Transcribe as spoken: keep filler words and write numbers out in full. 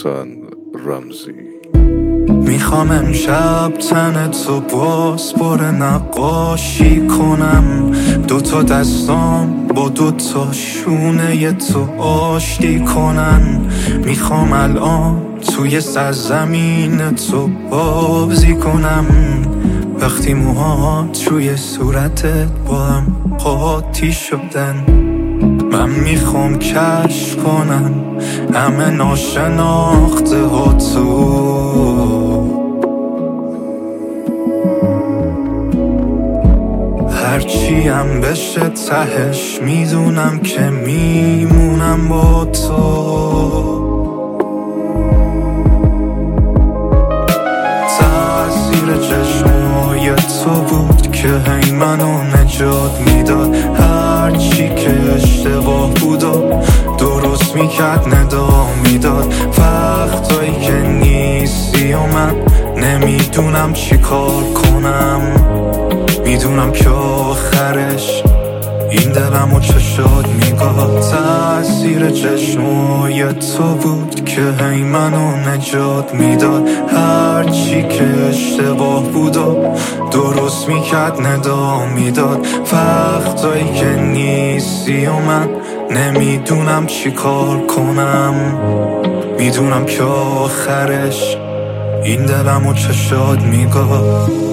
احسان رمزی. میخوام امشب تن تو باز پر نقاشی کنم، دوتا دستام با دوتا شونه تو آشتی کنن. میخوام الان توی سرزمین تو بازی کنم، وقتی موهات روی صورتت با هم قاطی شدن. من میخوام کشف کنم همه ناشناخته ها تو، هرچی هم بشه تهش میدونم که میمونم با تو. تأثیر چشمای تو بود که هی منو نجات میداد، هرچی که اشتباه بود و درست میکرد ندا میداد. وقتایی که نیستی و من نمیدونم چی کار کنم، میدونم که آخرش این دلم و چشات میگاه. تأثیر چشمای تو بود که هی منو نجات میداد، هرچی که اشتباه بود و درست میکرد ندا میداد. وقتایی که نیستی و من نمیدونم چی کار کنم، میدونم که آخرش این دلم و چشات میگاه.